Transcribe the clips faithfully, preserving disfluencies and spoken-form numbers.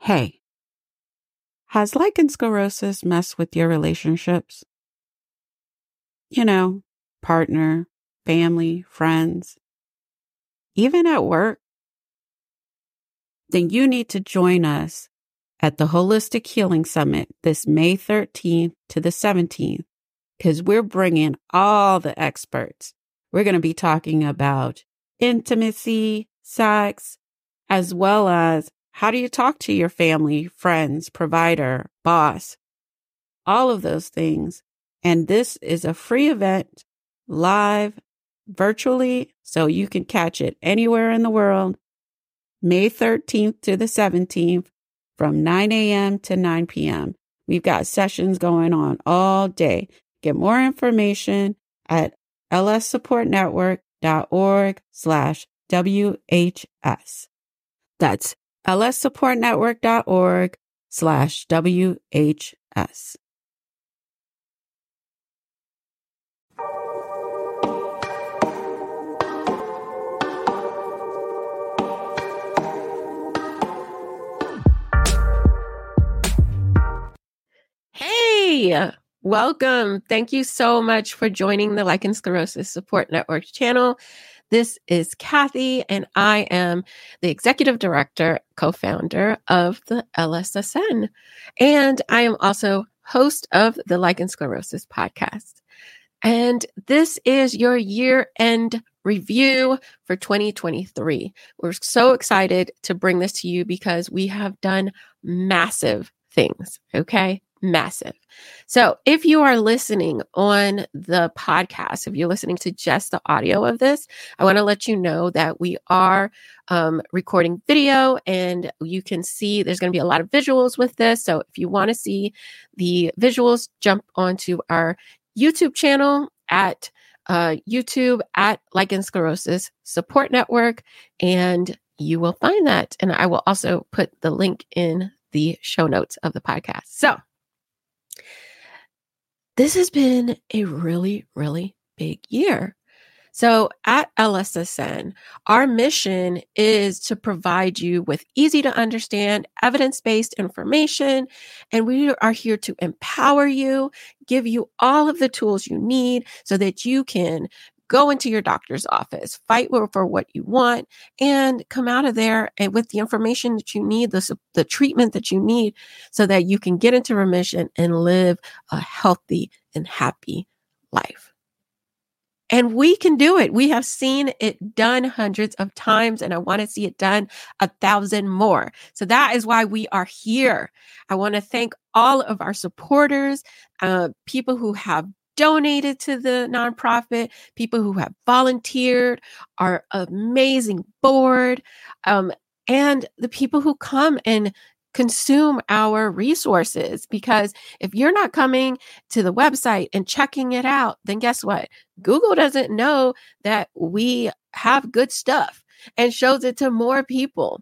Hey, has lichen sclerosis messed with your relationships? You know, partner, family, friends, even at work? Then you need to join us at the Holistic Healing Summit this May thirteenth to the seventeenth, because we're bringing all the experts. We're going to be talking about intimacy, sex, as well as how do you talk to your family, friends, provider, boss, all of those things. And this is a free event, live, virtually, so you can catch it anywhere in the world, May thirteenth to the seventeenth from nine a.m. to nine p.m. We've got sessions going on all day. Get more information at lssupportnetwork.org slash WHS. That's lssupportnetwork.org slash WHS. Hey, welcome. Thank you so much for joining the Lichen Sclerosis Support Network channel. This is Kathy, and I am the Executive Director, co-founder of the L S S N. And I am also host of the Lichen Sclerosis podcast. And this is your year-end review for twenty twenty-three. We're so excited to bring this to you because we have done massive things, okay? Massive. So if you are listening on the podcast, if you're listening to just the audio of this, I want to let you know that we are um, recording video, and you can see there's going to be a lot of visuals with this. So if you want to see the visuals, jump onto our YouTube channel at uh, YouTube at Lichen Sclerosis Support Network, and you will find that. And I will also put the link in the show notes of the podcast. So this has been a really, really big year. So at L S S N, our mission is to provide you with easy to understand, evidence-based information. And we are here to empower you, give you all of the tools you need so that you can go into your doctor's office, fight for what you want, and come out of there and with the information that you need, the, the treatment that you need, so that you can get into remission and live a healthy and happy life. And we can do it. We have seen it done hundreds of times, and I want to see it done a thousand more. So that is why we are here. I want to thank all of our supporters, uh, people who have donated to the nonprofit, people who have volunteered, our amazing board, um, and the people who come and consume our resources. Because if you're not coming to the website and checking it out, then guess what? Google doesn't know that we have good stuff and shows it to more people.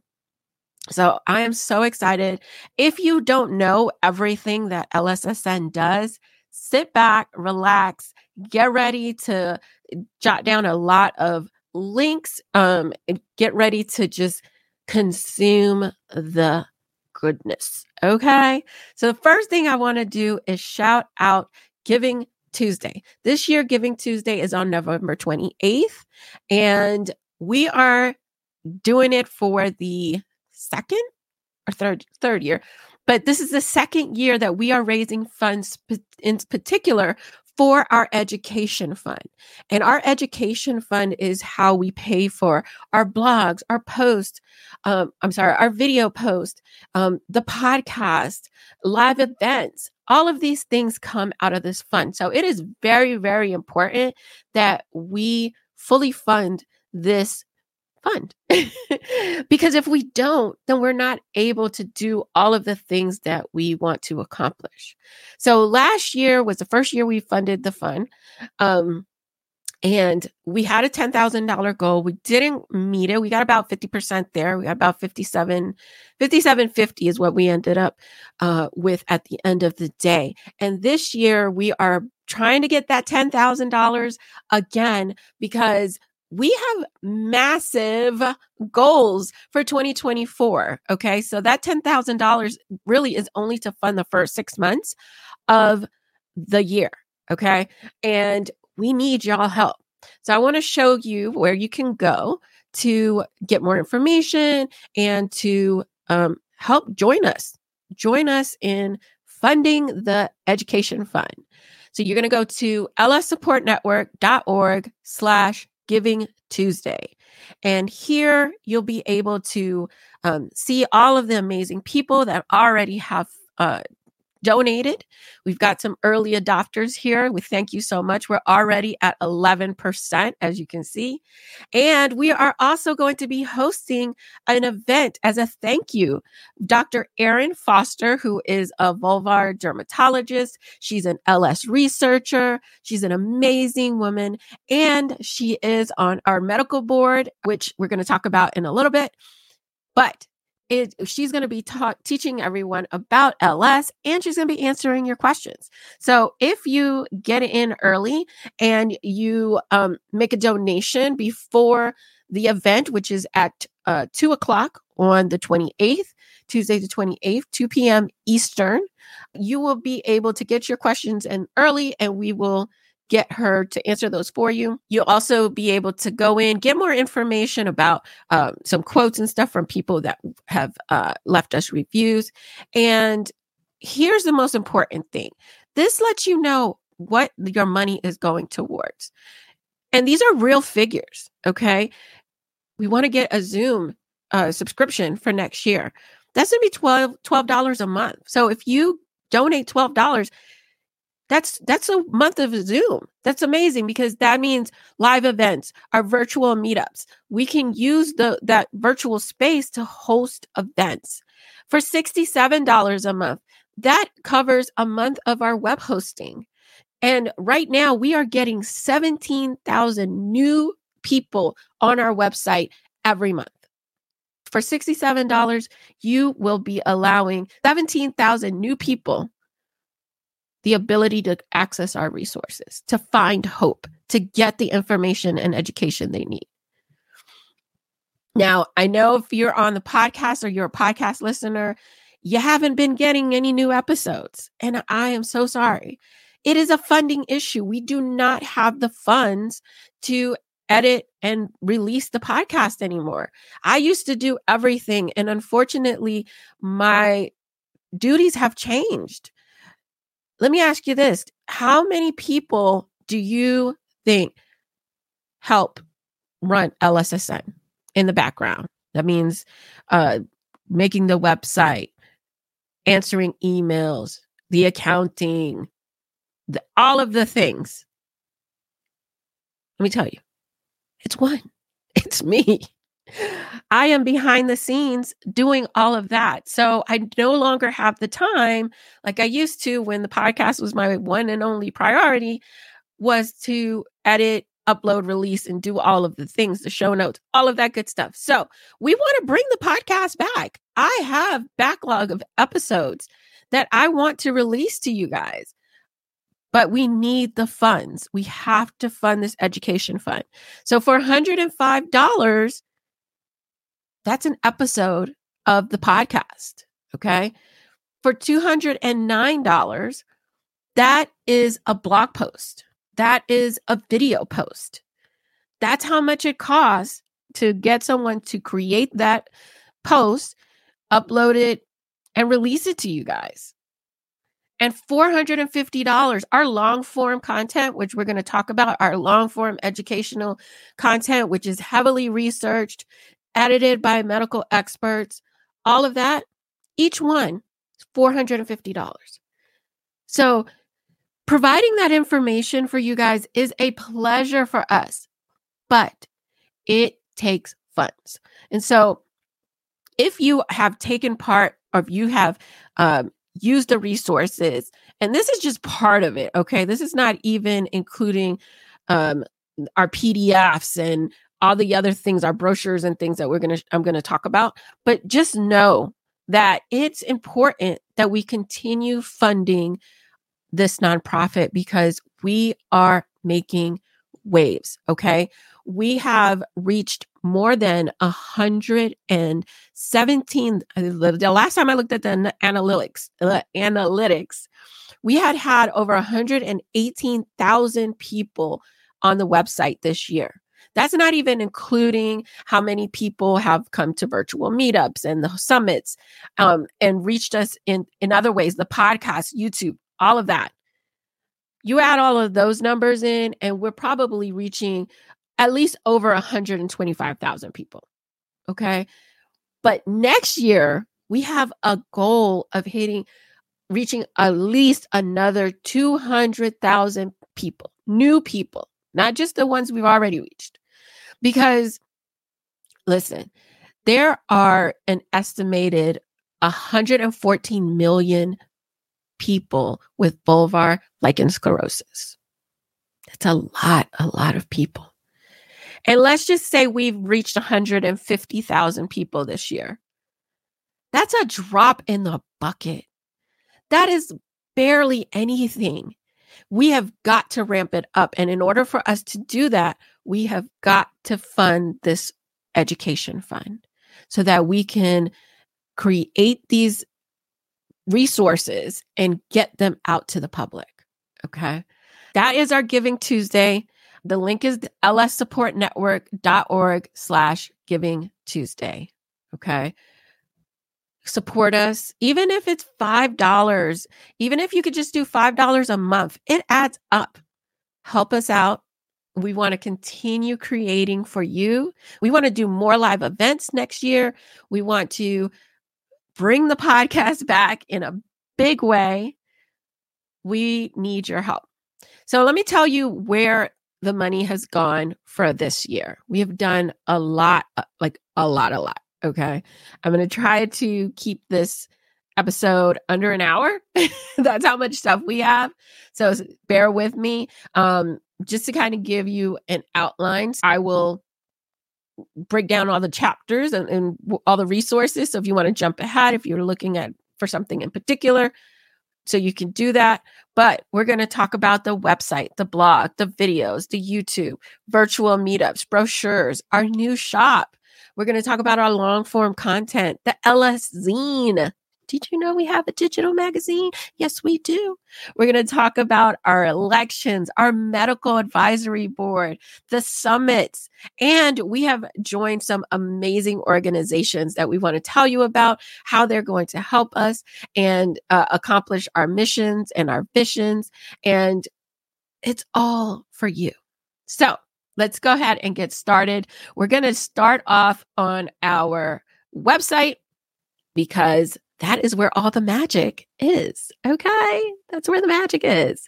So I am so excited. If you don't know everything that L S S N does, sit back, relax, get ready to jot down a lot of links, um, and get ready to just consume the goodness. Okay. So the first thing I want to do is shout out Giving Tuesday. This year, Giving Tuesday is on November twenty-eighth, and we are doing it for the second or third, third year. But this is the second year that we are raising funds in particular for our education fund. And our education fund is how we pay for our blogs, our posts, um, I'm sorry, our video post, um, the podcast, live events. All of these things come out of this fund. So it is very, very important that we fully fund this fund. Because if we don't, then we're not able to do all of the things that we want to accomplish. So last year was the first year we funded the fund. Um, and we had a ten thousand dollars goal. We didn't meet it. We got about fifty percent there. We got about fifty-seven, fifty-seven fifty is what we ended up uh, with at the end of the day. And this year we are trying to get that ten thousand dollars again, because we have massive goals for twenty twenty-four. Okay. So that ten thousand dollars really is only to fund the first six months of the year. Okay. And we need y'all help. So I want to show you where you can go to get more information and to um, help join us. Join us in funding the education fund. So you're going to go to lssupportnetwork.org slash Giving Tuesday. And here you'll be able to um, see all of the amazing people that already have uh, donated. We've got some early adopters here. We thank you so much. We're already at eleven percent, as you can see. And we are also going to be hosting an event as a thank you. Doctor Erin Foster, who is a vulvar dermatologist, she's an L S researcher. She's an amazing woman. And she is on our medical board, which we're going to talk about in a little bit. But It, she's going to be ta- teaching everyone about L S, and she's going to be answering your questions. So if you get in early and you um, make a donation before the event, which is at uh, two o'clock on the twenty-eighth, Tuesday the twenty-eighth, two p.m. Eastern, you will be able to get your questions in early, and we will get her to answer those for you. You'll also be able to go in, get more information about um, some quotes and stuff from people that have uh, left us reviews. And here's the most important thing. This lets you know what your money is going towards. And these are real figures, okay? We want to get a Zoom uh, subscription for next year. That's going to be twelve dollars a month. So if you donate twelve dollars, That's that's a month of Zoom. That's amazing because that means live events, our virtual meetups. We can use the that virtual space to host events. For sixty-seven dollars a month, that covers a month of our web hosting. And right now we are getting seventeen thousand new people on our website every month. For sixty-seven dollars, you will be allowing seventeen thousand new people the ability to access our resources, to find hope, to get the information and education they need. Now, I know if you're on the podcast or you're a podcast listener, you haven't been getting any new episodes, and I am so sorry. It is a funding issue. We do not have the funds to edit and release the podcast anymore. I used to do everything, and unfortunately, my duties have changed. Let me ask you this. How many people do you think help run L S S N in the background? That means uh, making the website, answering emails, the accounting, the, all of the things. Let me tell you, it's one. It's me. I am behind the scenes doing all of that. So I no longer have the time like I used to when the podcast was my one and only priority, was to edit, upload, release, and do all of the things, the show notes, all of that good stuff. So we want to bring the podcast back. I have backlog of episodes that I want to release to you guys. But we need the funds. We have to fund this education fund. So for one hundred five dollars, that's an episode of the podcast, okay? For two hundred nine dollars, that is a blog post. That is a video post. That's how much it costs to get someone to create that post, upload it, and release it to you guys. And four hundred fifty dollars, our long form content, which we're going to talk about, our long form educational content, which is heavily researched, edited by medical experts, all of that, each one is four hundred fifty dollars. So providing that information for you guys is a pleasure for us, but it takes funds. And so if you have taken part, or if you have um, used the resources, and this is just part of it, okay? This is not even including um, our P D Fs and all the other things, our brochures and things that we're going to, I'm going to talk about. But just know that it's important that we continue funding this nonprofit because we are making waves. Okay. we have reached more than one hundred seventeen. The last time I looked at the analytics, uh, analytics, we had had over one hundred eighteen thousand people on the website this year. That's not even including how many people have come to virtual meetups and the summits um, and reached us in, in other ways, the podcast, YouTube, all of that. You add all of those numbers in, and we're probably reaching at least over one hundred twenty-five thousand people. Okay. But next year, we have a goal of hitting, reaching at least another two hundred thousand people, new people, not just the ones we've already reached. Because, listen, there are an estimated one hundred fourteen million people with bulbar lichen sclerosis. That's a lot, a lot of people. And let's just say we've reached one hundred fifty thousand people this year. That's a drop in the bucket. That is barely anything. We have got to ramp it up. And in order for us to do that, we have got to fund this education fund so that we can create these resources and get them out to the public. Okay. That is our Giving Tuesday. The link is lssupportnetwork.org slash Giving Tuesday. Okay. Support us, even if it's five dollars, even if you could just do five dollars a month, it adds up. Help us out. We want to continue creating for you. We want to do more live events next year. We want to bring the podcast back in a big way. We need your help. So let me tell you where the money has gone for this year. We have done a lot, like a lot, a lot. Okay. I'm going to try to keep this episode under an hour. That's how much stuff we have. So bear with me. Um, just to kind of give you an outline, I will break down all the chapters and, and all the resources. So if you want to jump ahead, if you're looking at for something in particular, so you can do that. But we're going to talk about the website, the blog, the videos, the YouTube, virtual meetups, brochures, our new shop. We're going to talk about our long form content, the L S Zine. Did you know we have a digital magazine? Yes, we do. We're going to talk about our elections, our medical advisory board, the summits, and we have joined some amazing organizations that we want to tell you about, how they're going to help us and uh, accomplish our missions and our visions. And it's all for you. So let's go ahead and get started. We're going to start off on our website because that is where all the magic is. Okay. That's where the magic is.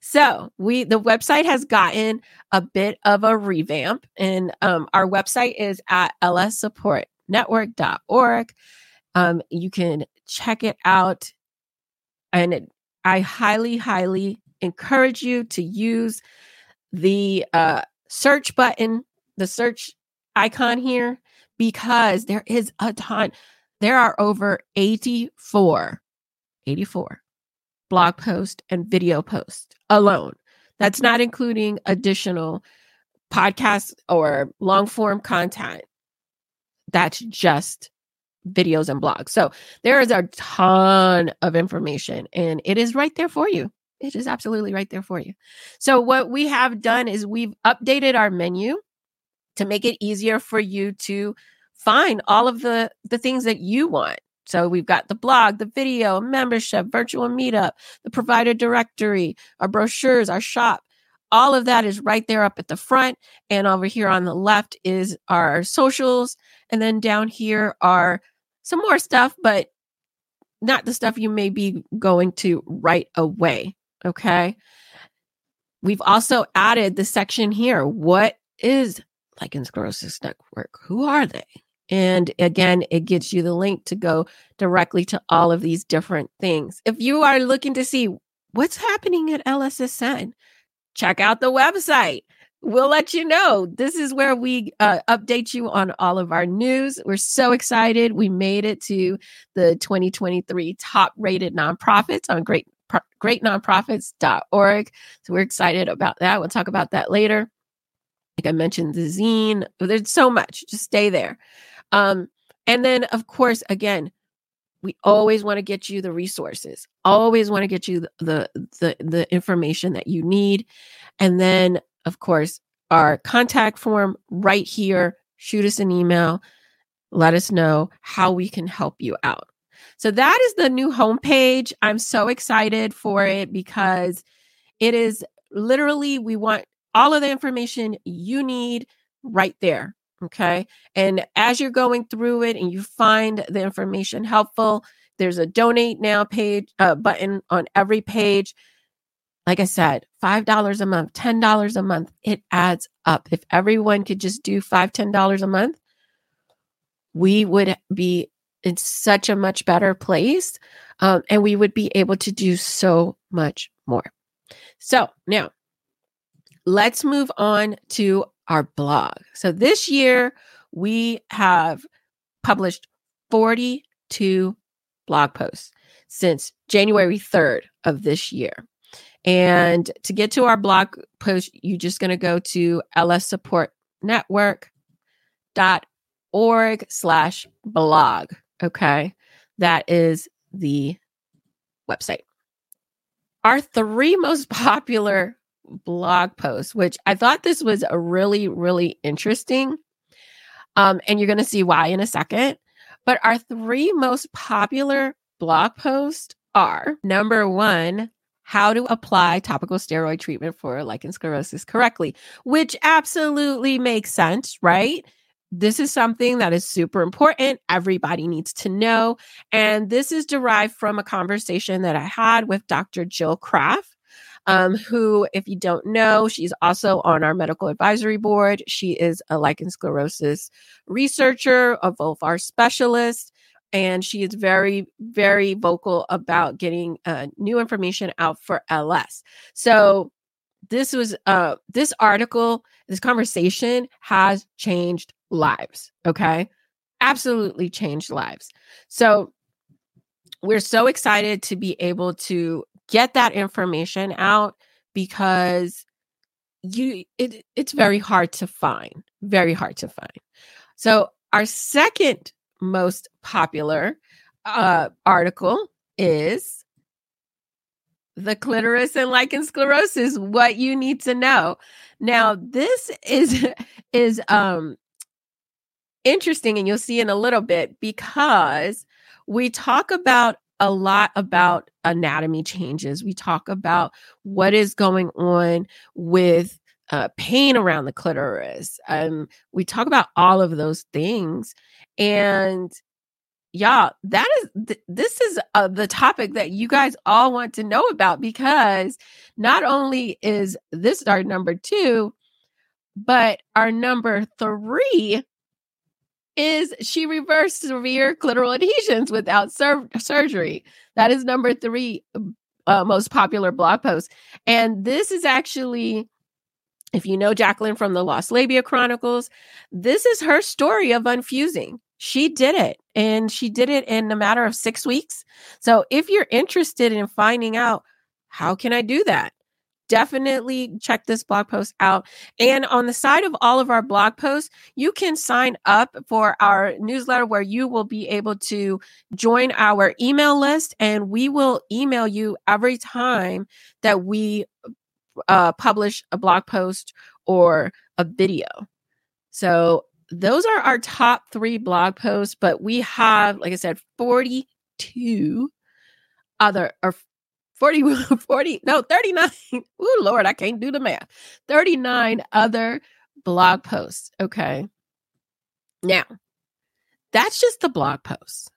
So we, the website has gotten a bit of a revamp, and um, our website is at l s support network dot org. Um, you can check it out. And it, I highly, highly encourage you to use the uh, search button, the search icon here, because there is a ton. There are over eighty-four, eighty-four blog posts and video posts alone. That's not including additional podcasts or long form content. That's just videos and blogs. So there is a ton of information, and it is right there for you. It is absolutely right there for you. So what we have done is we've updated our menu to make it easier for you to find all of the, the things that you want. So we've got the blog, the video, membership, virtual meetup, the provider directory, our brochures, our shop. All of that is right there up at the front. And over here on the left is our socials. And then down here are some more stuff, but not the stuff you may be going to right away. Okay. We've also added the section here. What is Lichen Sclerosis Network? Who are they? And again, it gives you the link to go directly to all of these different things. If you are looking to see what's happening at L S S N, check out the website. We'll let you know. This is where we uh, update you on all of our news. We're so excited. We made it to the twenty twenty-three top rated nonprofits on great, great nonprofits dot org. So we're excited about that. We'll talk about that later. Like I mentioned, the zine, there's so much. Just stay there. Um, and then, of course, again, we always want to get you the resources, always want to get you the, the, the information that you need. And then, of course, our contact form right here, shoot us an email, let us know how we can help you out. So that is the new homepage. I'm so excited for it because it is literally, we want all of the information you need right there. Okay. And as you're going through it and you find the information helpful, there's a donate now page uh, button on every page. Like I said, five dollars a month, ten dollars a month, it adds up. If everyone could just do five dollars, ten dollars a month, we would be in such a much better place. Um, and we would be able to do so much more. So now let's move on to our blog. So this year we have published forty-two blog posts since January third of this year. And to get to our blog post, you're just going to go to lssupportnetwork.org slash blog. Okay. That is the website. Our three most popular blog posts, which I thought this was a really, really interesting. Um, and you're going to see why in a second. But our three most popular blog posts are number one, how to apply topical steroid treatment for lichen sclerosus correctly, which absolutely makes sense, right? This is something that is super important. Everybody needs to know. And this is derived from a conversation that I had with Doctor Jill Kraft, um, who, if you don't know, she's also on our medical advisory board. She is a lichen sclerosis researcher, a vulvar specialist, and she is very, very vocal about getting uh, new information out for L S. So this was uh, this article, this conversation has changed lives. Okay. Absolutely changed lives. So we're so excited to be able to get that information out because you it it's very hard to find, very hard to find. So our second most popular uh, article is the clitoris and lichen sclerosus, what you need to know. Now, this is is um interesting, and you'll see in a little bit, because we talk about a lot about anatomy changes. We talk about what is going on with uh, pain around the clitoris. Um, we talk about all of those things. And yeah, that is, th- this is uh, the topic that you guys all want to know about, because not only is this our number two, but our number three is she reversed severe clitoral adhesions without sur- surgery. That is number three uh, most popular blog post. And this is actually, if you know Jacqueline from the Lost Labia Chronicles, this is her story of unfusing. She did it, and she did it in a matter of six weeks. So if you're interested in finding out, how can I do that? Definitely check this blog post out. And on the side of all of our blog posts, you can sign up for our newsletter where you will be able to join our email list, and we will email you every time that we uh, publish a blog post or a video. So those are our top three blog posts, but we have, like I said, forty-two other, or forty, forty, no, thirty-nine. Oh, Lord, I can't do the math. thirty-nine other blog posts. Okay. Now, that's just the blog posts.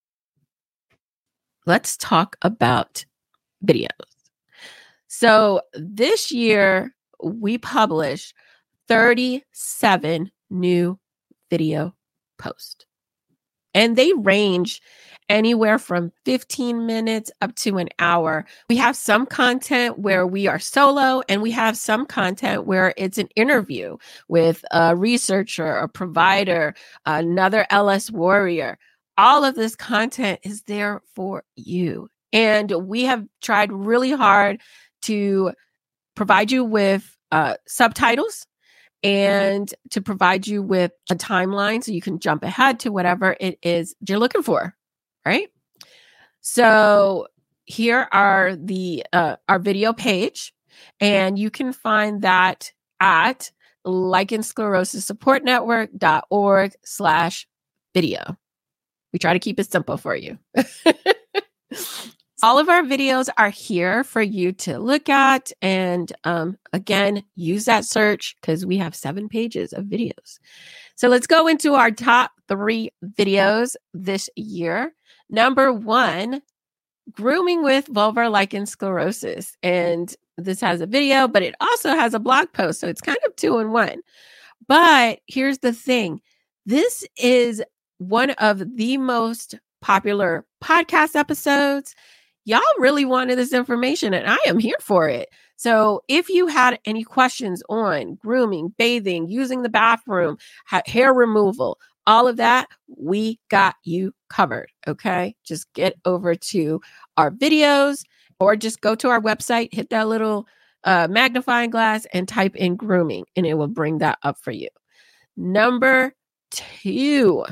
Let's talk about videos. So this year, we published thirty-seven new video posts. And they range anywhere from fifteen minutes up to an hour. We have some content where we are solo, and we have some content where it's an interview with a researcher, a provider, another L S warrior. All of this content is there for you. And we have tried really hard to provide you with uh, subtitles and to provide you with a timeline so you can jump ahead to whatever it is you're looking for, right? So here are the uh, our video page, and you can find that at lichen sclerosis support network dot org slash video. We try to keep it simple for you. All of our videos are here for you to look at. And um, again, use that search because we have seven pages of videos. So let's go into our top three videos this year. Number one, grooming with vulvar lichen sclerosis. And this has a video, but it also has a blog post. So it's kind of two in one. But here's the thing. This is one of the most popular podcast episodes. Y'all really wanted this information, and I am here for it. So if you had any questions on grooming, bathing, using the bathroom, ha- hair removal, all of that, we got you covered, okay? Just get over to our videos or just go to our website, hit that little uh, magnifying glass and type in grooming, and it will bring that up for you. Number two.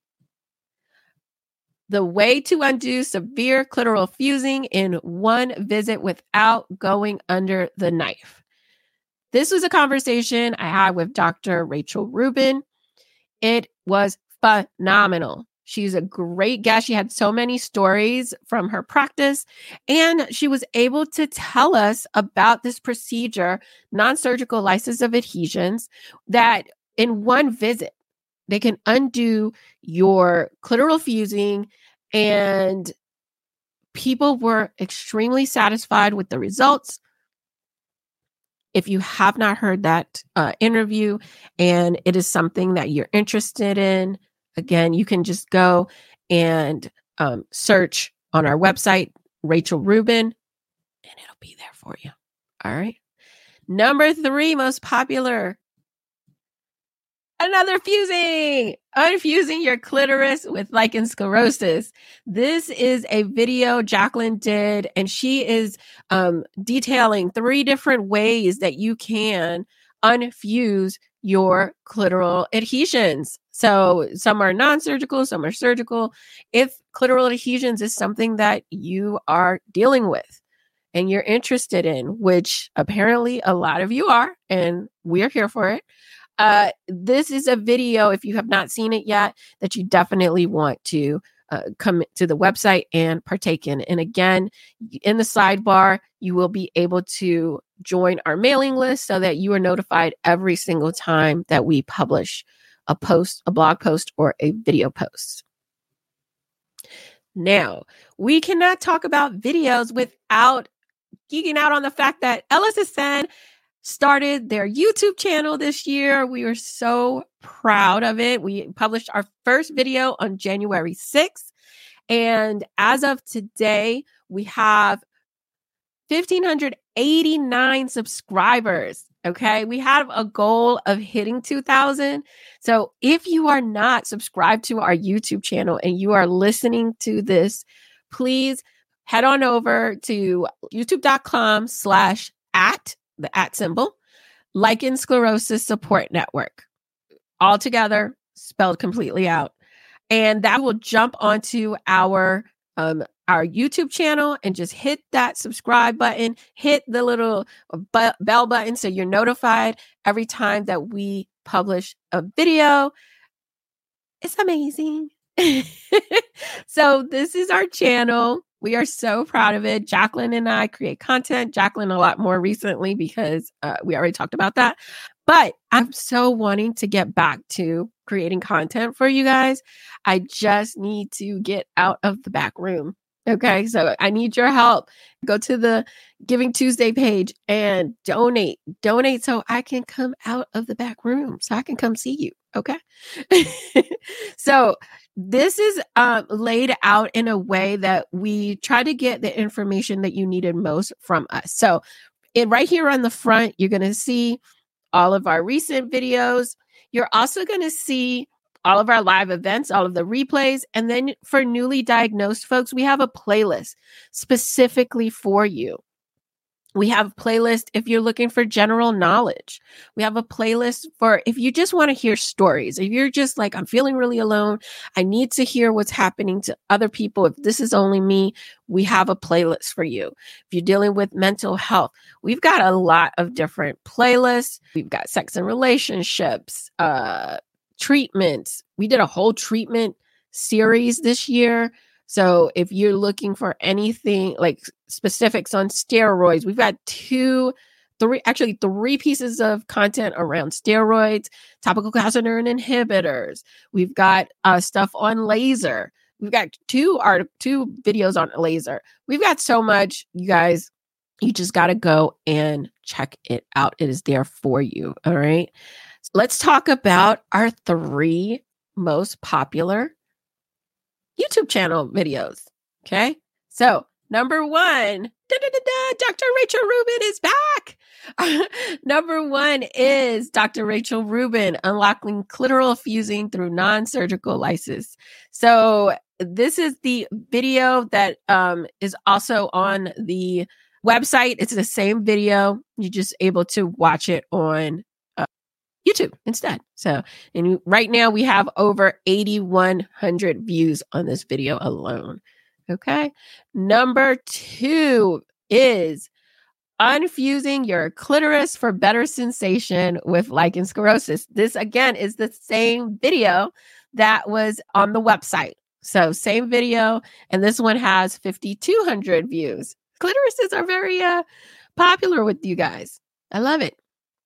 The way to undo severe clitoral fusing in one visit without going under the knife. This was a conversation I had with Doctor Rachel Rubin. It was phenomenal. She's a great guest. She had so many stories from her practice, and she was able to tell us about this procedure, non-surgical lysis of adhesions, that in one visit, they can undo your clitoral fusing, and people were extremely satisfied with the results. If you have not heard that uh, interview and it is something that you're interested in, again, you can just go and um, search on our website, Rachel Rubin, and it'll be there for you. All right. Number three, most popular. Another fusing, unfusing your clitoris with lichen sclerosis. This is a video Jacqueline did, and she is um, detailing three different ways that you can unfuse your clitoral adhesions. So some are non-surgical, some are surgical. If clitoral adhesions is something that you are dealing with and you're interested in, which apparently a lot of you are, and we're here for it. Uh, this is a video, if you have not seen it yet, that you definitely want to uh, come to the website and partake in. And again, in the sidebar, you will be able to join our mailing list so that you are notified every single time that we publish a post, a blog post, or a video post. Now, we cannot talk about videos without geeking out on the fact that L S S N started their YouTube channel this year. We were so proud of it. We published our first video on January sixth. And as of today, we have one thousand five hundred eighty-nine subscribers. Okay. We have a goal of hitting two thousand. So if you are not subscribed to our YouTube channel and you are listening to this, please head on over to youtube.com slash at the at symbol, Lichen Sclerosis Support Network, all together, spelled completely out. And that will jump onto our um, our YouTube channel and just hit that subscribe button, hit the little bu- bell button so you're notified every time that we publish a video. It's amazing. So this is our channel. We are so proud of it. Jacqueline and I create content. Jacqueline a lot more recently because uh, we already talked about that. But I'm so wanting to get back to creating content for you guys. I just need to get out of the back room. Okay, so I need your help. Go to the Giving Tuesday page and donate. Donate so I can come out of the back room, so I can come see you. Okay. So this is uh, laid out in a way that we try to get the information that you needed most from us. So it, right here on the front, you're going to see all of our recent videos. You're also going to see all of our live events, all of the replays. And then for newly diagnosed folks, we have a playlist specifically for you. We have a playlist if you're looking for general knowledge. We have a playlist for if you just want to hear stories. If you're just like, I'm feeling really alone, I need to hear what's happening to other people. If this is only me, we have a playlist for you. If you're dealing with mental health, we've got a lot of different playlists. We've got sex and relationships, uh, treatments. We did a whole treatment series this year. So if you're looking for anything like specifics on steroids, we've got two, three, actually three pieces of content around steroids, topical calcineurin inhibitors. We've got uh, stuff on laser. We've got two art, two videos on laser. We've got so much, you guys. You just got to go and check it out. It is there for you. All right. Let's talk about our three most popular YouTube channel videos. Okay. So number one, da, da, da, da, Doctor Rachel Rubin is back. Number one is Doctor Rachel Rubin, unlocking clitoral fusing through non-surgical lysis. So this is the video that um, is also on the website. It's the same video. You're just able to watch it on YouTube instead. So, and right now we have over eighty-one hundred views on this video alone. Okay. Number two is unfusing your clitoris for better sensation with lichen sclerosus. This again is the same video that was on the website. So same video. And this one has fifty-two hundred views. Clitorises are very uh, popular with you guys. I love it.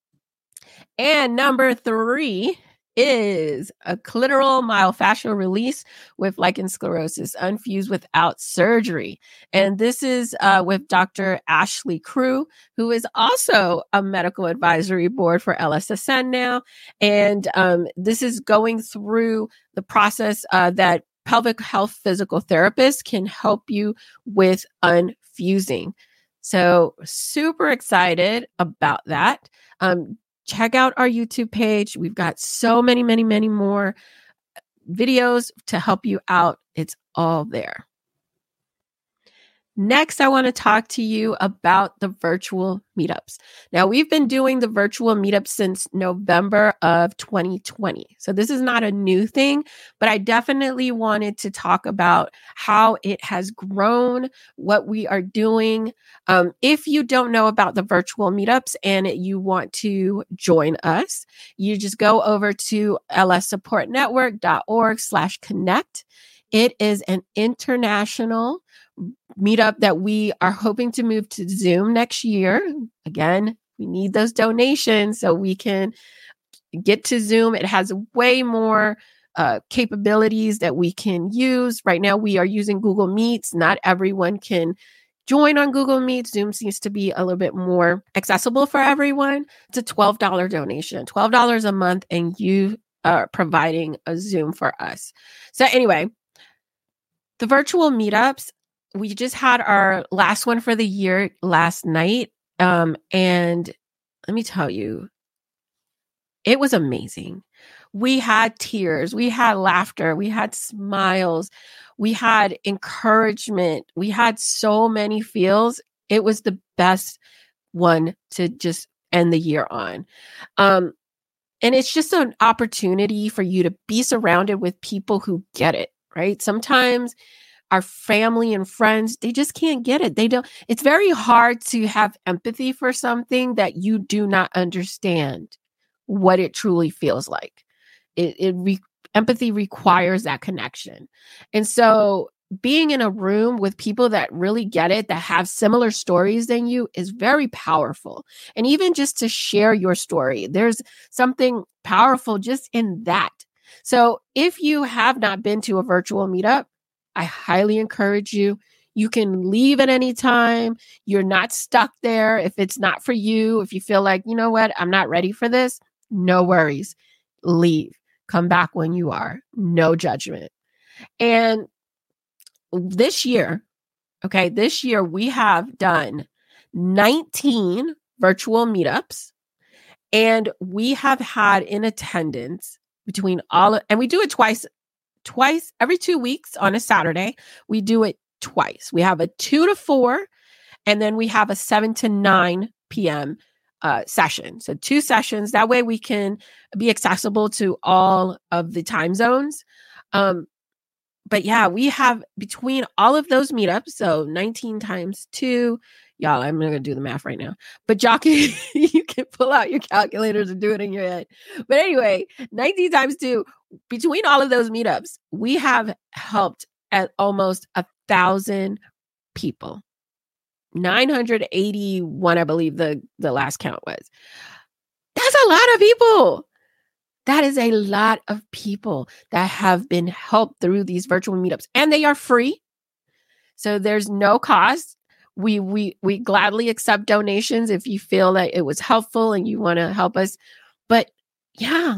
And number three is a clitoral myofascial release with lichen sclerosus, unfused without surgery. And this is uh, with Doctor Ashley Crew, who is also a medical advisory board for L S S N now. And um, this is going through the process uh, that pelvic health physical therapists can help you with unfusing. So super excited about that. Um, Check out our YouTube page. We've got so many, many, many more videos to help you out. It's all there. Next, I want to talk to you about the virtual meetups. Now, we've been doing the virtual meetups since November of twenty twenty. So this is not a new thing, but I definitely wanted to talk about how it has grown, what we are doing. Um, if you don't know about the virtual meetups and you want to join us, you just go over to lssupportnetwork.org slash connect. It is an international meetup that we are hoping to move to Zoom next year. Again, we need those donations so we can get to Zoom. It has way more uh, capabilities that we can use. Right now, we are using Google Meets. Not everyone can join on Google Meet. Zoom seems to be a little bit more accessible for everyone. It's a twelve dollars donation, twelve dollars a month, and you are providing a Zoom for us. So anyway, the virtual meetups, we just had our last one for the year last night. Um, and let me tell you, it was amazing. We had tears, we had laughter, we had smiles, we had encouragement. We had so many feels. It was the best one to just end the year on. Um, and it's just an opportunity for you to be surrounded with people who get it, right? Sometimes our family and friends, they just can't get it. They don't, it's very hard to have empathy for something that you do not understand what it truly feels like. It, it re- empathy requires that connection. And so being in a room with people that really get it, that have similar stories than you, is very powerful. And even just to share your story, there's something powerful just in that. So if you have not been to a virtual meetup, I highly encourage you. You can leave at any time. You're not stuck there. If it's not for you, if you feel like, you know what, I'm not ready for this, no worries. Leave. Come back when you are. No judgment. And this year, okay, this year we have done nineteen virtual meetups, and we have had in attendance between all, and we do it twice Twice every two weeks on a Saturday. We do it twice. We have a two to four And then we have a seven to nine p.m. Uh, session. So two sessions. That way we can be accessible to all of the time zones. Um, but yeah, we have between all of those meetups, so nineteen times two, y'all, I'm going to do the math right now, but y'all can, you can pull out your calculators and do it in your head. But anyway, nineteen times two, between all of those meetups, we have helped at almost a thousand people. nine hundred eighty-one, I believe the, the last count was. That's a lot of people. That is a lot of people that have been helped through these virtual meetups, and they are free. So there's no cost. We we we gladly accept donations if you feel that it was helpful and you want to help us. But yeah,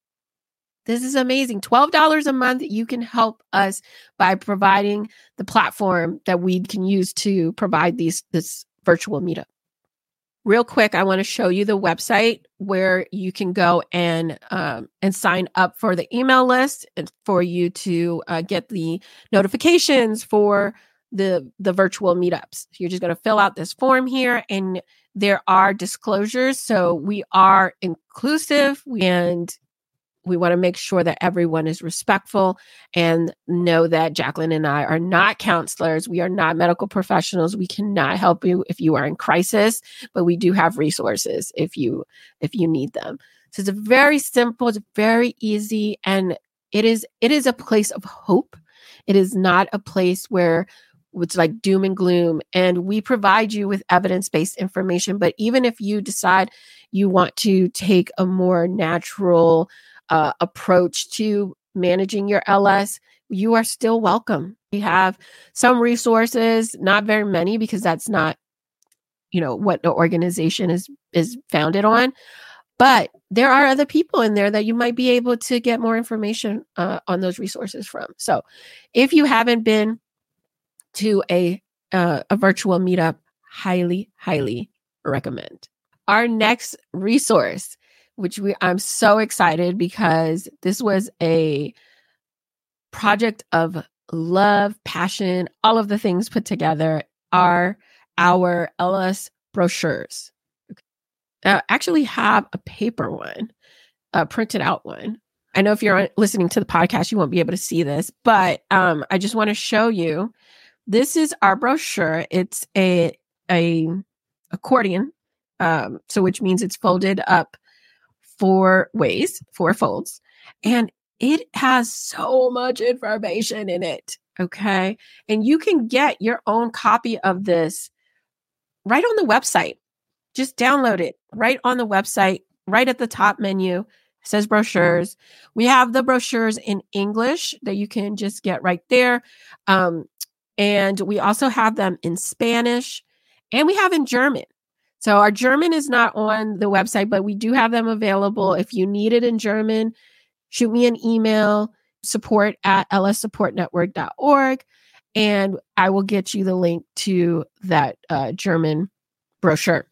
this is amazing. twelve dollars a month, you can help us by providing the platform that we can use to provide these this virtual meetup. Real quick, I want to show you the website where you can go and um, and sign up for the email list and for you to uh, get the notifications for the the virtual meetups. You're just going to fill out this form here, and there are disclosures. So we are inclusive, and we want to make sure that everyone is respectful and know that Jacqueline and I are not counselors. We are not medical professionals. We cannot help you if you are in crisis, but we do have resources if you if you need them. So it's a very simple, it's very easy, and it is it is a place of hope. It is not a place where it's like doom and gloom. And we provide you with evidence-based information. But even if you decide you want to take a more natural Uh, approach to managing your L S, you are still welcome. We have some resources, not very many, because that's not, you know, what the organization is is founded on. But there are other people in there that you might be able to get more information uh, on those resources from. So, if you haven't been to a uh, a virtual meetup, highly, highly recommend. Our next resource, which we I'm so excited because this was a project of love, passion, all of the things put together, are our L S brochures. I actually have a paper one, a printed out one. I know if you're listening to the podcast, you won't be able to see this, but um, I just want to show you. This is our brochure. It's a a accordion, um, so which means it's folded up four ways, four folds, and it has so much information in it. Okay. And you can get your own copy of this right on the website. Just download it right on the website, right at the top menu. It says brochures. We have the brochures in English that you can just get right there. Um, and we also have them in Spanish, and we have in German. So our German is not on the website, but we do have them available. If you need it in German, shoot me an email, support at l s support network dot org, and I will get you the link to that uh, German brochure.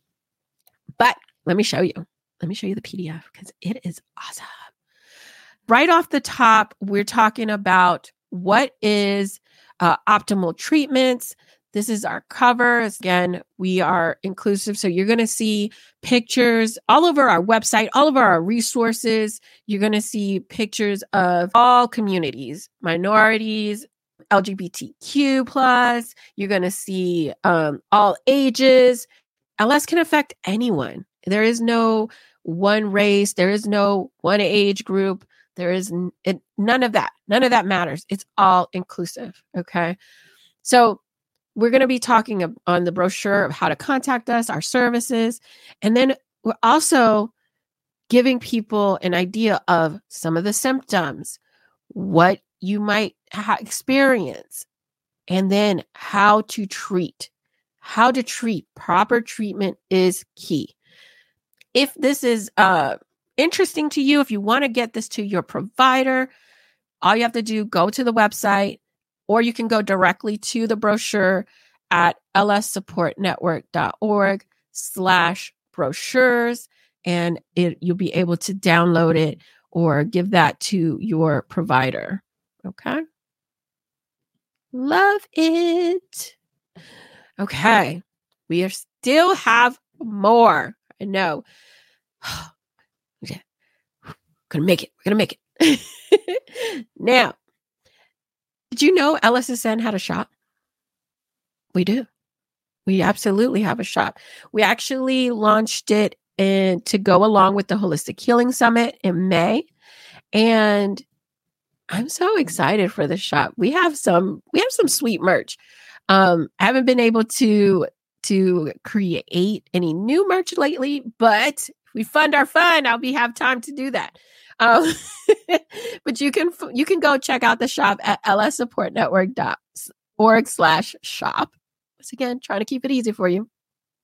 But let me show you. Let me show you the P D F because it is awesome. Right off the top, we're talking about what is uh, optimal treatments. This is our cover. Again, we are inclusive. So you're going to see pictures all over our website, all over our resources. You're going to see pictures of all communities, minorities, L G B T Q plus. You're going to see um, all ages. L S can affect anyone. There is no one race. There is no one age group. There is n- it, none of that. None of that matters. It's all inclusive. Okay. So we're going to be talking on the brochure of how to contact us, our services, and then we're also giving people an idea of some of the symptoms, what you might ha- experience, and then how to treat. How to treat. Proper treatment is key. If this is uh, interesting to you, if you want to get this to your provider, all you have to do, go to the website, or you can go directly to the brochure at l s support network dot org slash brochures, and it, you'll be able to download it or give that to your provider. Okay. Love it. Okay. We are still have more. I know. Okay. Gonna make it. We're gonna make it. Now, did you know L S S N had a shop? We do. We absolutely have a shop. We actually launched it in, to go along with the Holistic Healing Summit in May. And I'm so excited for the shop. We have some, we have some sweet merch. Um, I haven't been able to, to create any new merch lately, but if we fund our fund, I'll be have time to do that. Um, but you can, you can go check out the shop at l s support network dot org slash shop. Once again, trying to keep it easy for you.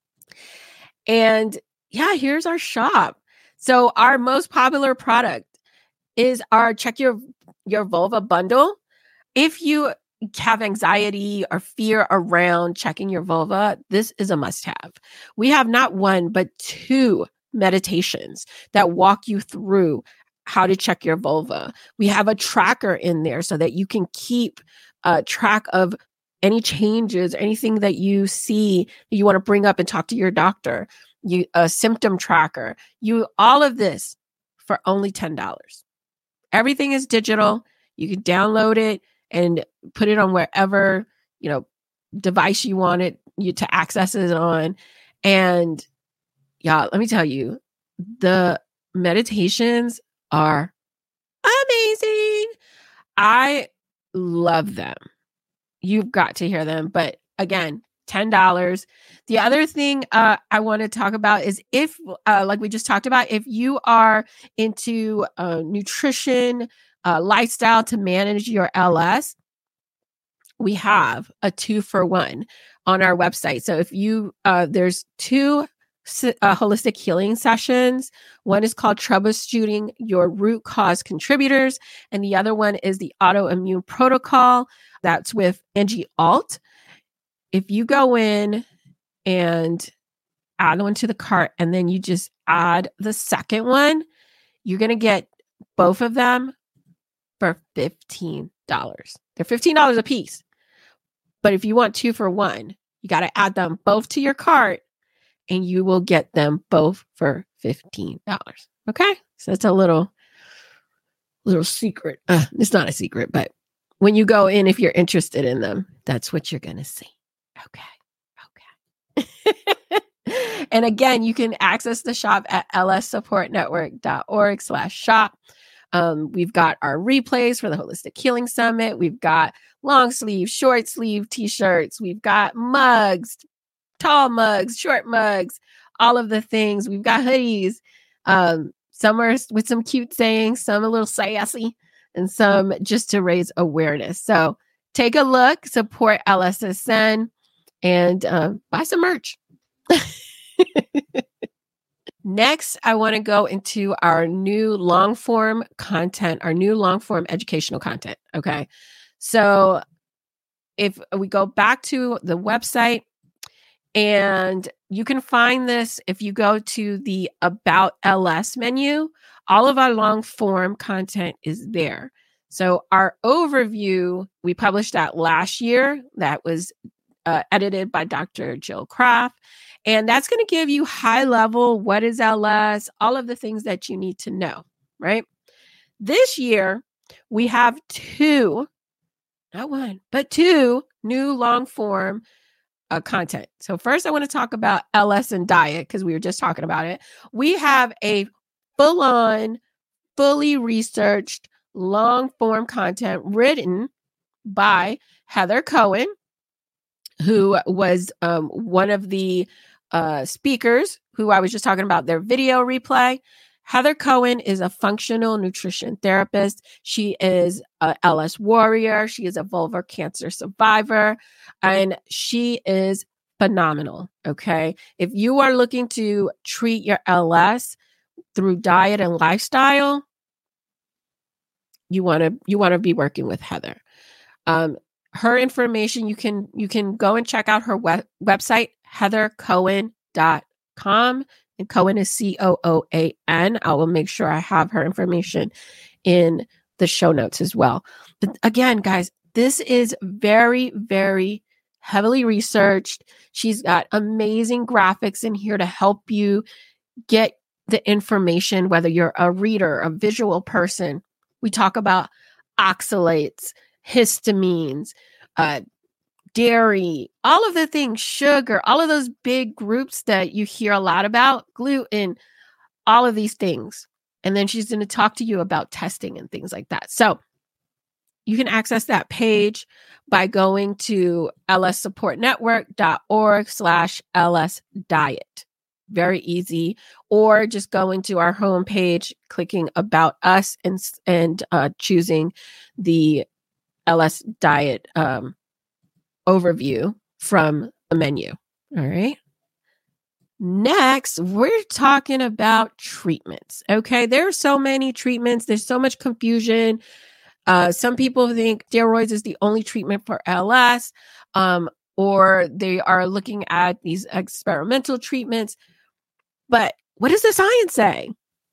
And yeah, here's our shop. So our most popular product is our Check Your, Your Vulva bundle. If you have anxiety or fear around checking your vulva, this is a must-have. We have not one, but two meditations that walk you through how to check your vulva. We have a tracker in there so that you can keep uh, track of any changes, anything that you see that you want to bring up and talk to your doctor. You a symptom tracker. You all of this for only ten dollars. Everything is digital. You can download it and put it on wherever, you know, device you want it you to access it on. And y'all, let me tell you, the meditations are amazing. I love them. You've got to hear them. But again, ten dollars. The other thing uh, I want to talk about is if, uh, like we just talked about, if you are into uh, nutrition, uh, lifestyle to manage your L S, we have a two for one on our website. So if you, uh, there's two uh, holistic healing sessions. One is called Troubleshooting Your Root Cause Contributors, and the other one is the Autoimmune Protocol. That's with Angie Alt. If you go in and add one to the cart and then you just add the second one, you're going to get both of them for fifteen dollars. They're fifteen dollars a piece. But if you want two for one, you got to add them both to your cart and you will get them both for fifteen dollars. Okay? So it's a little, little secret. Uh, it's not a secret, but when you go in, if you're interested in them, that's what you're going to see. Okay. Okay. And again, you can access the shop at l s support network dot org slash shop. Um, we've got our replays for the Holistic Healing Summit. We've got long sleeve, short sleeve t-shirts. We've got mugs, tall mugs, short mugs, all of the things. We've got hoodies. Um, some are with some cute sayings, some a little sassy, and some just to raise awareness. So take a look, support L S S N, and uh, buy some merch. Next, I want to go into our new long form content, our new long form educational content. Okay. So if we go back to the website, and you can find this if you go to the About L S menu, all of our long form content is there. So our overview, we published that last year. That was uh, edited by Doctor Jill Kraft. And that's going to give you high level, what is L S, all of the things that you need to know, right? This year, we have two, not one, but two new long form uh, content. So first, I want to talk about L S and diet because we were just talking about it. We have a full on, fully researched, long form content written by Heather Cohen, who was um, one of the uh, speakers who I was just talking about their video replay. Heather Cohen is a functional nutrition therapist. She is a L S warrior. She is a vulvar cancer survivor, and she is phenomenal. Okay. If you are looking to treat your L S through diet and lifestyle, you want to, you want to be working with Heather. Um, her information, you can, you can go and check out her web, website, heather cohen dot com. And Cohen is C O O A N. I will make sure I have her information in the show notes as well. But again, guys, this is very, very heavily researched. She's got amazing graphics in here to help you get the information, whether you're a reader, a visual person. We talk about oxalates, histamines, uh, dairy, all of the things, sugar, all of those big groups that you hear a lot about, gluten, all of these things. And then she's going to talk to you about testing and things like that. So you can access that page by going to lssupportnetwork.org slash lsdiet. Very easy. Or just going to our homepage, clicking about us and, and uh, choosing the L S Diet um, overview from the menu. All right. Next, we're talking about treatments. Okay. There are so many treatments. There's so much confusion. Uh, some people think steroids is the only treatment for L S, um, or they are looking at these experimental treatments. But what does the science say?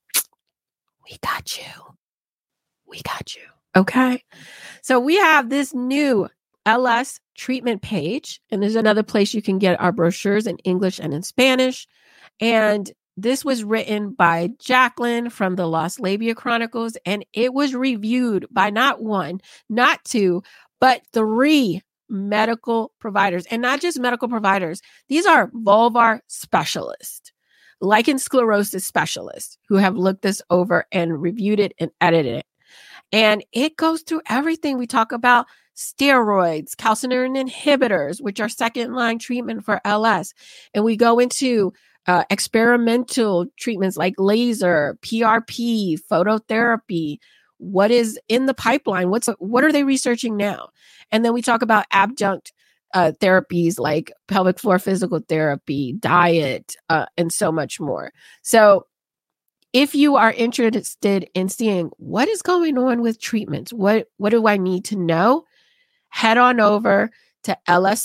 We got you. We got you. Okay. So we have this new L S treatment page, and there's another place you can get our brochures in English and in Spanish. And this was written by Jacqueline from the Lost Labia Chronicles, and it was reviewed by not one, not two, but three medical providers. And not just medical providers. These are vulvar specialists, lichen sclerosis specialists who have looked this over and reviewed it and edited it. And it goes through everything. We talk about steroids, calcineurin inhibitors, which are second-line treatment for L S. And we go into uh, experimental treatments like laser, P R P, phototherapy. What is in the pipeline? What's what are they researching now? And then we talk about adjunct uh, therapies like pelvic floor physical therapy, diet, uh, and so much more. So if you are interested in seeing what is going on with treatments, what, what do I need to know? Head on over to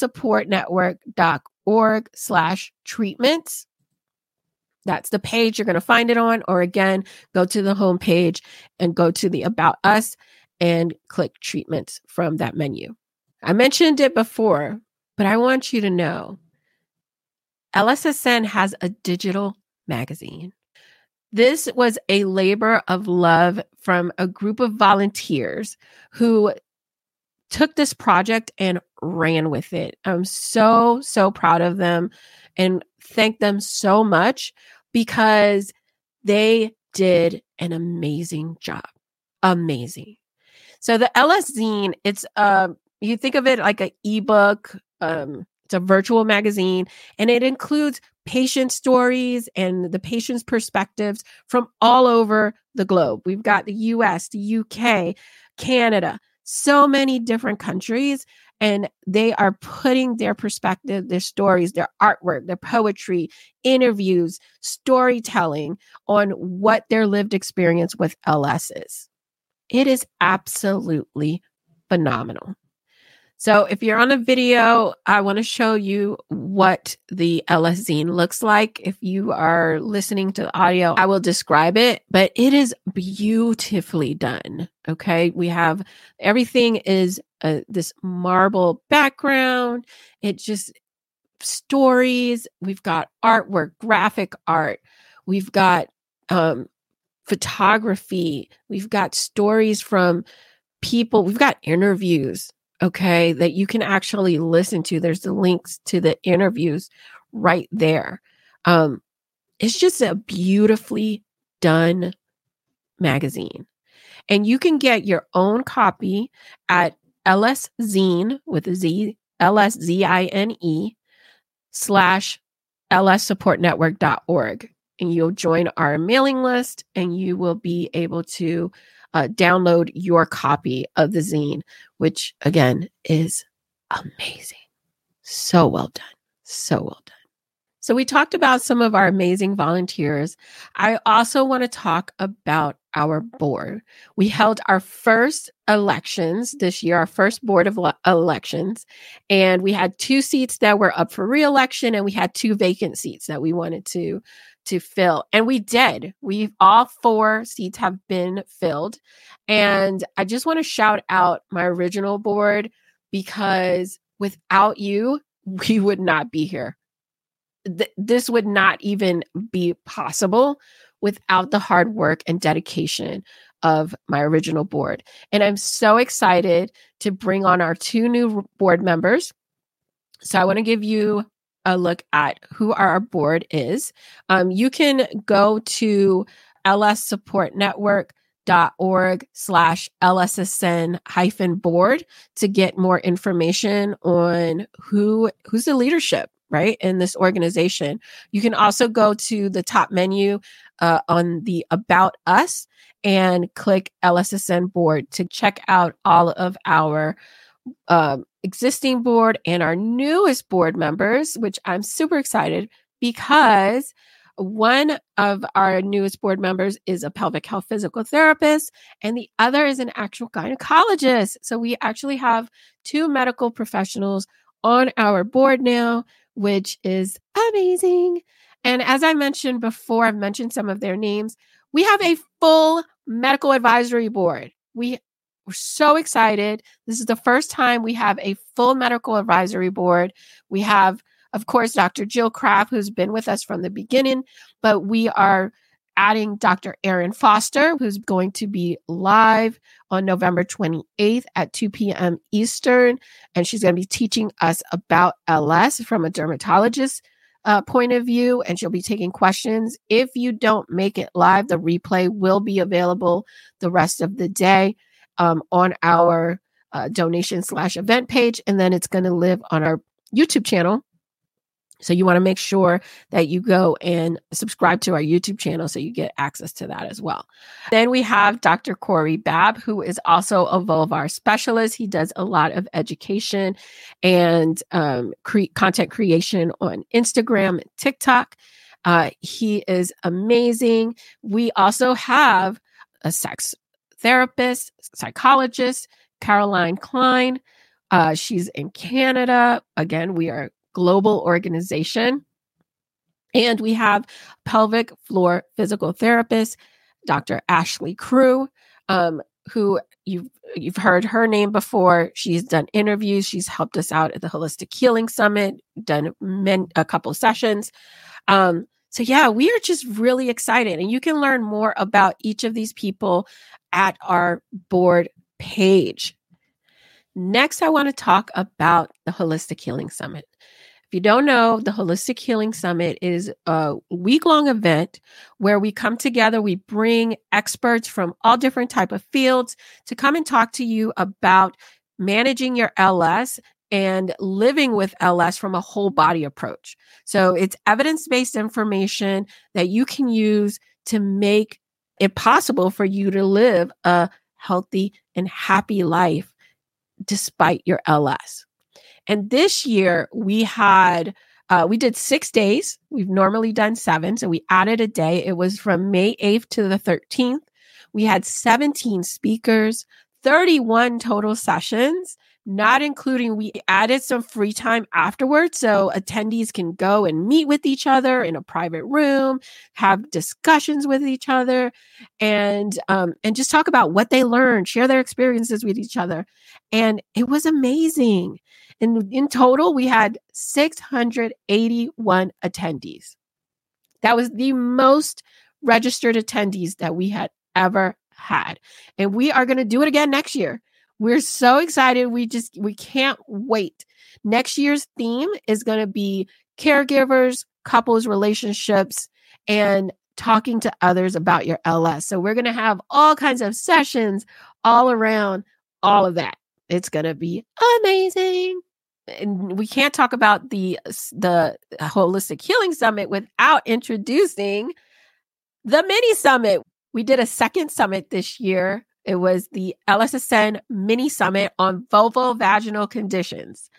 lssupportnetwork.org slash treatments. That's the page you're going to find it on. Or again, go to the homepage and go to the About Us and click treatments from that menu. I mentioned it before, but I want you to know L S S N has a digital magazine. This was a labor of love from a group of volunteers who took this project and ran with it. I'm so, so proud of them and thank them so much because they did an amazing job. Amazing. So the L S Zine, it's, uh, you think of it like an ebook, um, it's a virtual magazine, and it includes patient stories and the patient's perspectives from all over the globe. We've got the U S, the U K, Canada, so many different countries, and they are putting their perspective, their stories, their artwork, their poetry, interviews, storytelling on what their lived experience with L S is. It is absolutely phenomenal. So if you're on a video, I want to show you what the L S Zine looks like. If you are listening to the audio, I will describe it, but it is beautifully done. Okay. We have everything is uh, this marble background. It just stories. We've got artwork, graphic art. We've got um, photography. We've got stories from people. We've got interviews. Okay, that you can actually listen to. There's the links to the interviews right there. Um, it's just a beautifully done magazine. And you can get your own copy at lszine with a Z, L S Z I N E slash lssupportnetwork.org. And you'll join our mailing list and you will be able to Uh, download your copy of the zine, which again is amazing. So well done. So well done. So we talked about some of our amazing volunteers. I also want to talk about our board. We held our first elections this year, our first board of le- elections, and we had two seats that were up for re-election, and we had two vacant seats that we wanted to to fill. And we did. We all four seats have been filled. And I just want to shout out my original board because Without you, we would not be here. Th- this would not even be possible without the hard work and dedication of my original board. And I'm so excited to bring on our two new board members. So I want to give you a look at who our board is. Um, you can go to lssupportnetwork.org slash lssn hyphen board to get more information on who who's the leadership, right, in this organization. You can also go to the top menu uh, on the About Us and click L S S N board to check out all of our um, existing board and our newest board members, which I'm super excited because one of our newest board members is a pelvic health physical therapist, and the other is an actual gynecologist. So we actually have two medical professionals on our board now, which is amazing. And as I mentioned before, I've mentioned some of their names. We have a full medical advisory board. We We're so excited. This is the first time we have a full medical advisory board. We have, of course, Doctor Jill Kraft, who's been with us from the beginning, but we are adding Doctor Erin Foster, who's going to be live on November twenty-eighth at two p.m. Eastern, and she's going to be teaching us about L S from a dermatologist uh, point of view, and she'll be taking questions. If you don't make it live, the replay will be available the rest of the day. Um, on our uh, donation slash event page, and then it's going to live on our YouTube channel. So you want to make sure that you go and subscribe to our YouTube channel so you get access to that as well. Then we have Doctor Corey Babb, who is also a vulvar specialist. He does a lot of education and um, cre- content creation on Instagram and TikTok. Uh, he is amazing. We also have a sex therapist, psychologist, Caroline Klein. Uh, she's in Canada. Again, we are a global organization. And we have pelvic floor physical therapist, Doctor Ashley Crew, um, who you've, you've heard her name before. She's done interviews. She's helped us out at the Holistic Healing Summit, done men, a couple sessions. Um, so yeah, we are just really excited. And you can learn more about each of these people at our board page. Next, I want to talk about the Holistic Healing Summit. If you don't know, the Holistic Healing Summit is a week-long event where we come together, we bring experts from all different type of fields to come and talk to you about managing your L S and living with L S from a whole body approach. So it's evidence-based information that you can use to make it possible for you to live a healthy and happy life despite your L S. And this year we had, uh, we did six days. We've normally done seven. So we added a day. It was from May eighth to the thirteenth. We had seventeen speakers, thirty-one total sessions, not including we added some free time afterwards. So attendees can go and meet with each other in a private room, have discussions with each other, and, um, and just talk about what they learned, share their experiences with each other. And it was amazing. And in total, we had six hundred eighty-one attendees. That was the most registered attendees that we had ever had. And we are going to do it again next year. We're so excited. We just, we can't wait. Next year's theme is going to be caregivers, couples, relationships, and talking to others about your L S. So we're going to have all kinds of sessions all around all of that. It's going to be amazing. And we can't talk about the, the Holistic Healing Summit without introducing the mini summit. We did a second summit this year. It was the L S S N mini summit on vulvovaginal conditions.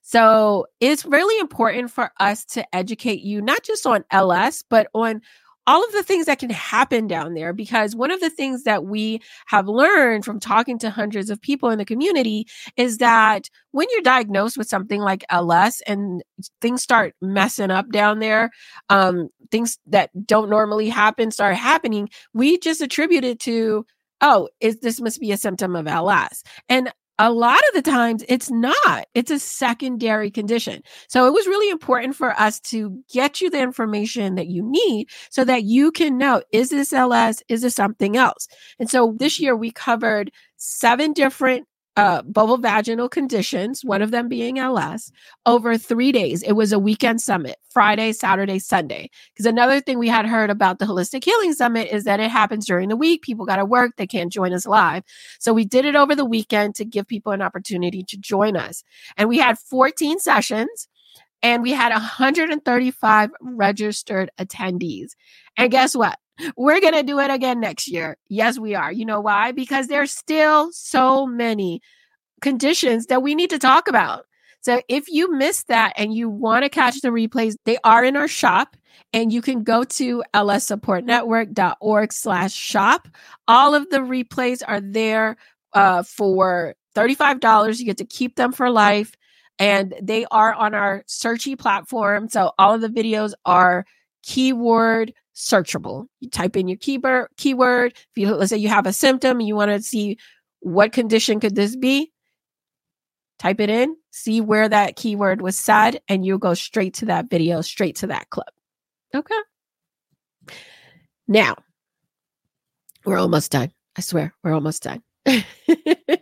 So it's really important for us to educate you, not just on L S, but on all of the things that can happen down there. Because one of the things that we have learned from talking to hundreds of people in the community is that when you're diagnosed with something like L S and things start messing up down there, um, things that don't normally happen start happening, we just attribute it to, oh, is this must be a symptom of L S. And a lot of the times it's not. It's a secondary condition. So it was really important for us to get you the information that you need so that you can know, is this L S? Is this something else? And so this year we covered seven different uh, vulvovaginal conditions, one of them being L S, over three days. It was a weekend summit, Friday, Saturday, Sunday. Because another thing we had heard about the Holistic Healing Summit is that it happens during the week. People got to work. They can't join us live. So we did it over the weekend to give people an opportunity to join us. And we had fourteen sessions and we had one hundred thirty-five registered attendees. And guess what? We're going to do it again next year. Yes, we are. You know why? Because there's still so many conditions that we need to talk about. So if you missed that and you want to catch the replays, they are in our shop and you can go to lssupportnetwork.org slash shop. All of the replays are there uh, for thirty-five dollars. You get to keep them for life and they are on our Searchy platform. So all of the videos are keyword searchable. You type in your keyword, keyword. If you, let's say you have a symptom and you want to see what condition could this be, type it in, see where that keyword was said, and you'll go straight to that video, straight to that clip. Okay. Now, we're almost done. I swear, we're almost done. The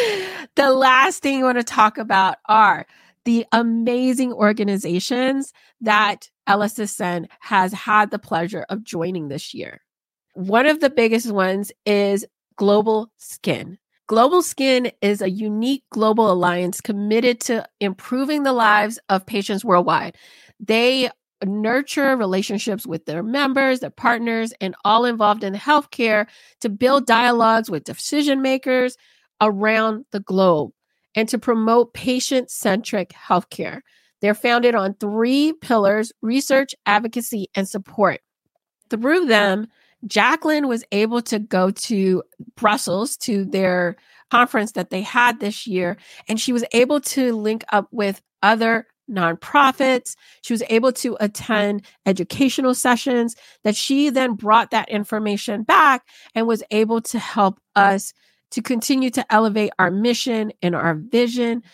last thing I want to talk about are the amazing organizations that L S S N has had the pleasure of joining this year. One of the biggest ones is Global Skin. Global Skin is a unique global alliance committed to improving the lives of patients worldwide. They nurture relationships with their members, their partners, and all involved in healthcare to build dialogues with decision makers around the globe and to promote patient-centric healthcare. They're founded on three pillars: research, advocacy, and support. Through them, Jacqueline was able to go to Brussels to their conference that they had this year, and she was able to link up with other nonprofits. She was able to attend educational sessions that she then brought that information back and was able to help us to continue to elevate our mission and our vision.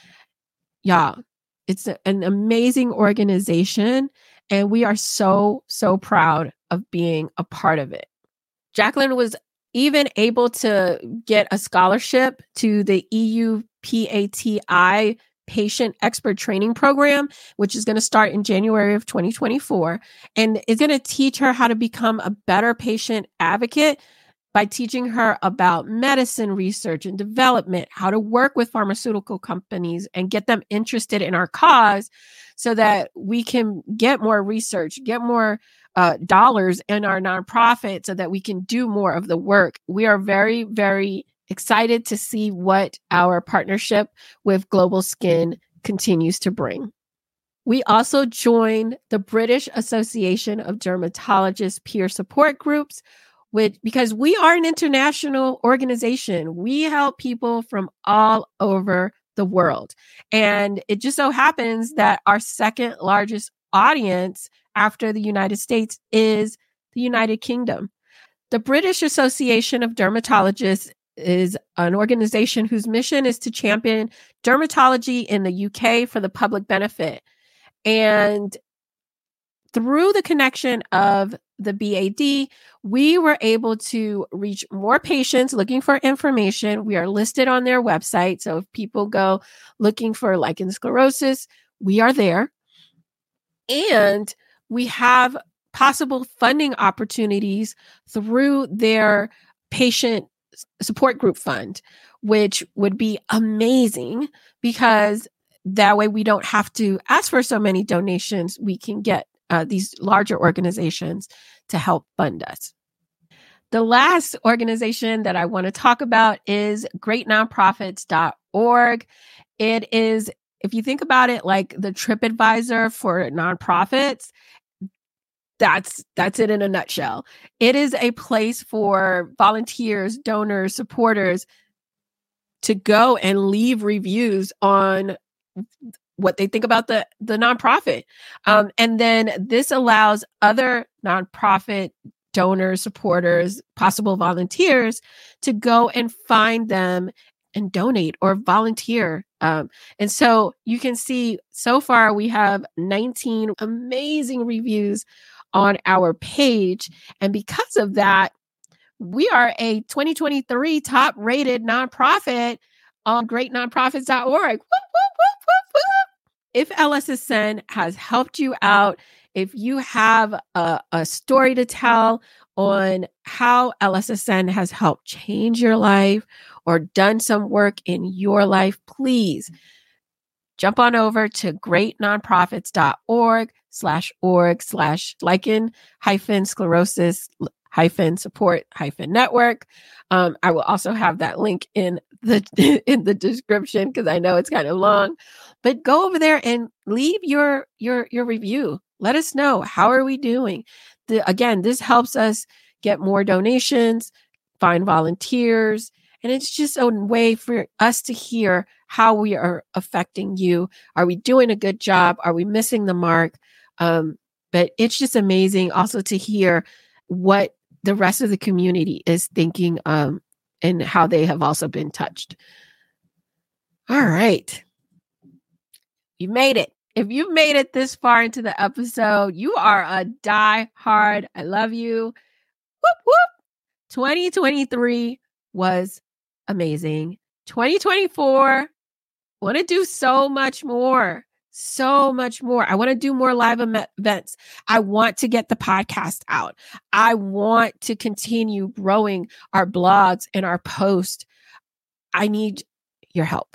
Y'all, it's a, an amazing organization, and we are so, so proud of being a part of it. Jacqueline was even able to get a scholarship to the E U P A T I Patient Expert Training Program, which is going to start in January of twenty twenty-four. And it's going to teach her how to become a better patient advocate by teaching her about medicine research and development, how to work with pharmaceutical companies and get them interested in our cause so that we can get more research, get more uh, dollars in our nonprofit so that we can do more of the work. We are very, very excited to see what our partnership with Global Skin continues to bring. We also joined the British Association of Dermatologists peer support groups, With, because we are an international organization. We help people from all over the world. And it just so happens that our second largest audience after the United States is the United Kingdom. The British Association of Dermatologists is an organization whose mission is to champion dermatology in the U K for the public benefit. And through the connection of the B A D, we were able to reach more patients looking for information. We are listed on their website. So if people go looking for lichen sclerosis, we are there. And we have possible funding opportunities through their patient support group fund, which would be amazing because that way we don't have to ask for so many donations. We can get Uh, these larger organizations to help fund us. The last organization that I want to talk about is great nonprofits dot org. It is, if you think about it like the TripAdvisor for nonprofits, that's that's it in a nutshell. It is a place for volunteers, donors, supporters to go and leave reviews on what they think about the, the nonprofit. Um, and then this allows other nonprofit donors, supporters, possible volunteers to go and find them and donate or volunteer. Um, and so you can see so far we have nineteen amazing reviews on our page. And because of that, we are a twenty twenty-three top rated nonprofit on great nonprofits dot org. Whoop, whoop, whoop, whoop, whoop. If L S S N has helped you out, if you have a, a story to tell on how L S S N has helped change your life or done some work in your life, please jump on over to great nonprofits dot org slash org slash lichen hyphen sclerosis hyphen support hyphen network. Um, I will also have that link in the in the description because I know it's kind of long. But go over there and leave your your your review. Let us know, how are we doing? The, again, this helps us get more donations, find volunteers, and it's just a way for us to hear how we are affecting you. Are we doing a good job? Are we missing the mark? Um, but it's just amazing also to hear what the rest of the community is thinking um, and how they have also been touched. All right. You made it. If you've made it this far into the episode, you are a die hard. I love you. Whoop, whoop. twenty twenty-three was amazing. twenty twenty-four, want to do so much more. So much more. I want to do more live em- events. I want to get the podcast out. I want to continue growing our blogs and our posts. I need your help.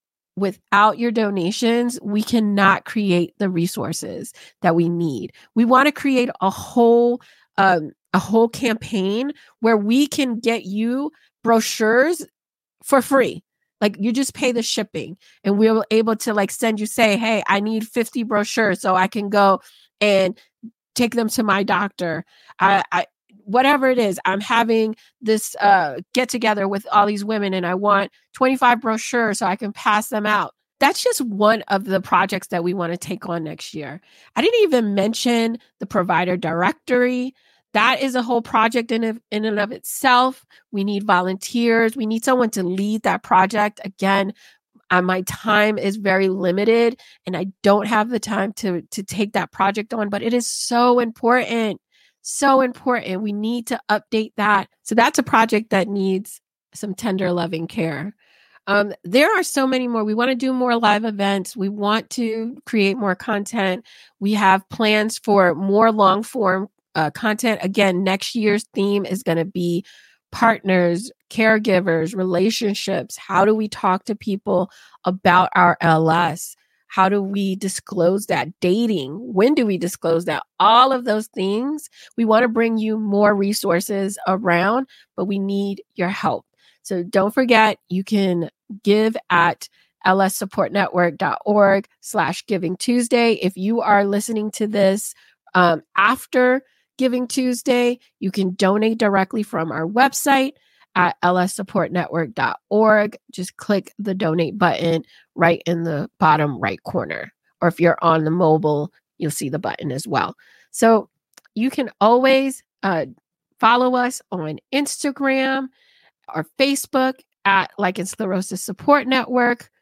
Without your donations, we cannot create the resources that we need. We want to create a whole, um, a whole campaign where we can get you brochures for free. Like you just pay the shipping and we're able to like send you, say, hey, I need fifty brochures so I can go and take them to my doctor. I, I whatever it is, I'm having this uh, get together with all these women and I want twenty-five brochures so I can pass them out. That's just one of the projects that we want to take on next year. I didn't even mention the provider directory. That is a whole project in, in and of itself. We need volunteers. We need someone to lead that project. Again, uh, my time is very limited and I don't have the time to, to take that project on, but it is so important. So important. We need to update that. So that's a project that needs some tender, loving care. Um, there are so many more. We want to do more live events. We want to create more content. We have plans for more long form uh, content. Again, next year's theme is going to be partners, caregivers, relationships. How do we talk to people about our L S? How do we disclose that? Dating. When do we disclose that? All of those things. We want to bring you more resources around, but we need your help. So don't forget, you can give at L S support network dot org slash Giving Tuesday. If you are listening to this um, after Giving Tuesday, you can donate directly from our website at L S support network dot org. Just click the donate button right in the bottom right corner. Or if you're on the mobile, you'll see the button as well. So you can always uh, follow us on Instagram or Facebook at Lichen Sclerosis Support Network.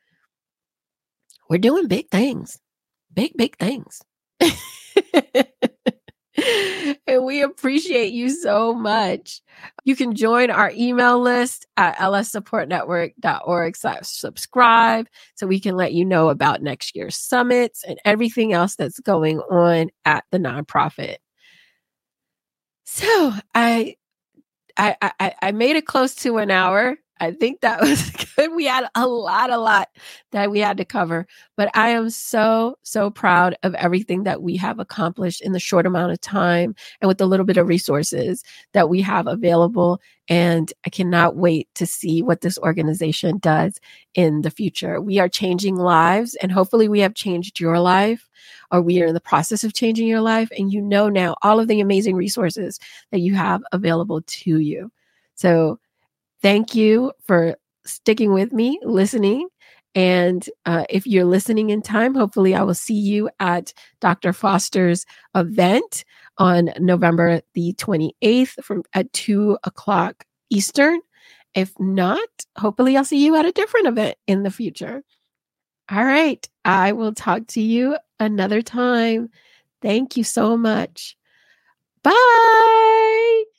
We're doing big things. Big, big things. And we appreciate you so much. You can join our email list at L S support network dot org slash subscribe so we can let you know about next year's summits and everything else that's going on at the nonprofit. So I I I, I made it close to an hour. I think that was good. We had a lot, a lot that we had to cover, but I am so, so proud of everything that we have accomplished in the short amount of time and with the little bit of resources that we have available. And I cannot wait to see what this organization does in the future. We are changing lives and hopefully we have changed your life, or we are in the process of changing your life. And you know now all of the amazing resources that you have available to you. So thank you for sticking with me, listening. And uh, if you're listening in time, hopefully I will see you at Doctor Foster's event on November the twenty-eighth from at two o'clock Eastern. If not, hopefully I'll see you at a different event in the future. All right. I will talk to you another time. Thank you so much. Bye.